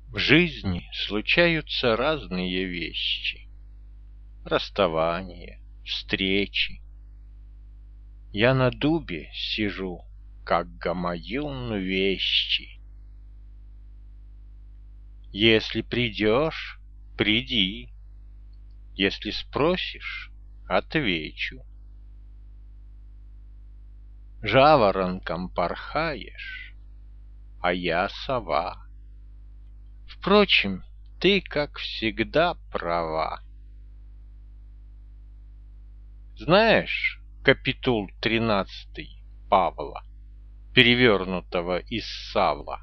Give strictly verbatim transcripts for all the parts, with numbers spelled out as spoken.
В жизни случаются разные вещи: расставания, встречи. Я на дубе сижу, как гамаюн вещи. Если придешь, приди, если спросишь, отвечу. Жаворонком порхаешь, а я сова. Впрочем, ты, как всегда, права. Знаешь капитул тринадцатый Павла, перевернутого из Савла?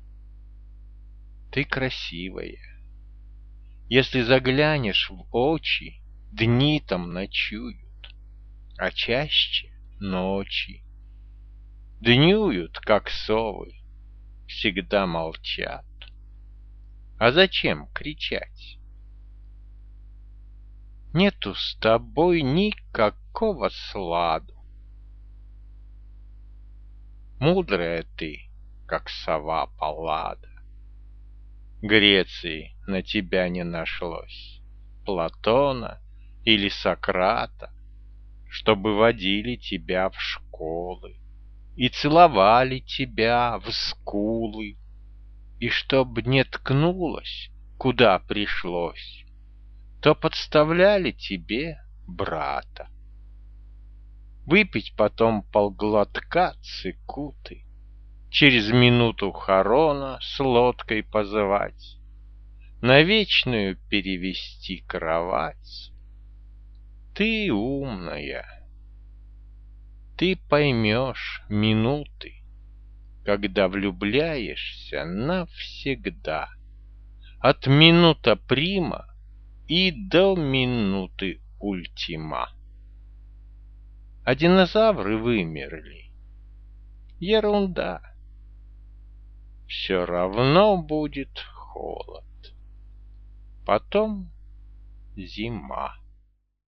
Ты красивая. Если заглянешь в очи, дни там ночуют, а чаще ночи. Днюют, как совы, всегда молчат. А зачем кричать? Нету с тобой никакого сладу. Мудрая ты, как сова Паллада. Греции на тебя не нашлось, Платона или Сократа, чтобы водили тебя в школы и целовали тебя в скулы, и чтоб не ткнулось, куда пришлось, то подставляли тебе брата. Выпить потом полглотка цикуты, через минуту хорона с лодкой позывать, на вечную перевести кровать. Ты умная, ты поймешь минуты, когда влюбляешься навсегда, от минута прима и до минуты ультима. А динозавры вымерли. Ерунда. Все равно будет холод. Потом зима.